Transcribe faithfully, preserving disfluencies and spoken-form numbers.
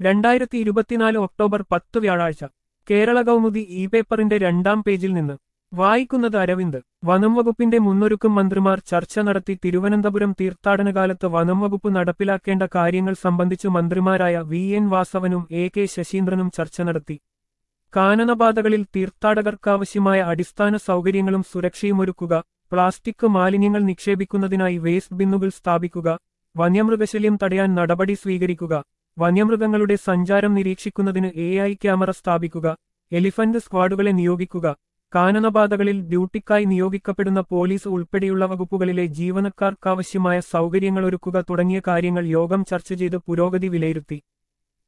രണ്ടായിരത്തി ഇരുപത്തിനാല് ഒക്ടോബർ പത്ത് വ്യാഴാഴ്ച കേരള കൗമുദി ഇ പേപ്പറിന്റെ രണ്ടാം പേജിൽ നിന്ന് വായിക്കുന്നത് അരവിന്ദ്. വനം വകുപ്പിന്റെ മുന്നൊരുക്കം മന്ത്രിമാർ ചർച്ച നടത്തി. തിരുവനന്തപുരം തീർത്ഥാടനകാലത്ത് വനം വകുപ്പ് നടപ്പിലാക്കേണ്ട കാര്യങ്ങൾ സംബന്ധിച്ചു മന്ത്രിമാരായ വി എൻ വാസവനും എ കെ ശശീന്ദ്രനും ചർച്ച നടത്തി. കാനനപാതകളിൽ തീർത്ഥാടകർക്കാവശ്യമായ അടിസ്ഥാന സൗകര്യങ്ങളും സുരക്ഷയുമൊരുക്കുക, പ്ലാസ്റ്റിക് മാലിന്യങ്ങൾ നിക്ഷേപിക്കുന്നതിനായി വേസ്റ്റ് ബിന്നുകൾ സ്ഥാപിക്കുക, വന്യമൃഗശല്യം തടയാൻ നടപടി സ്വീകരിക്കുക, വന്യമൃഗങ്ങളുടെ സഞ്ചാരം നിരീക്ഷിക്കുന്നതിന് എ ഐ ക്യാമറ സ്ഥാപിക്കുക, എലിഫന്റ് സ്ക്വാഡുകളെ നിയോഗിക്കുക, കാനനപാതകളിൽ ഡ്യൂട്ടിക്കായി നിയോഗിക്കപ്പെടുന്ന പോലീസ് ഉൾപ്പെടെയുള്ള വകുപ്പുകളിലെ ജീവനക്കാർക്കാവശ്യമായ സൗകര്യങ്ങളൊരുക്കുക തുടങ്ങിയ കാര്യങ്ങൾ യോഗം ചർച്ച ചെയ്ത് പുരോഗതി വിലയിരുത്തി.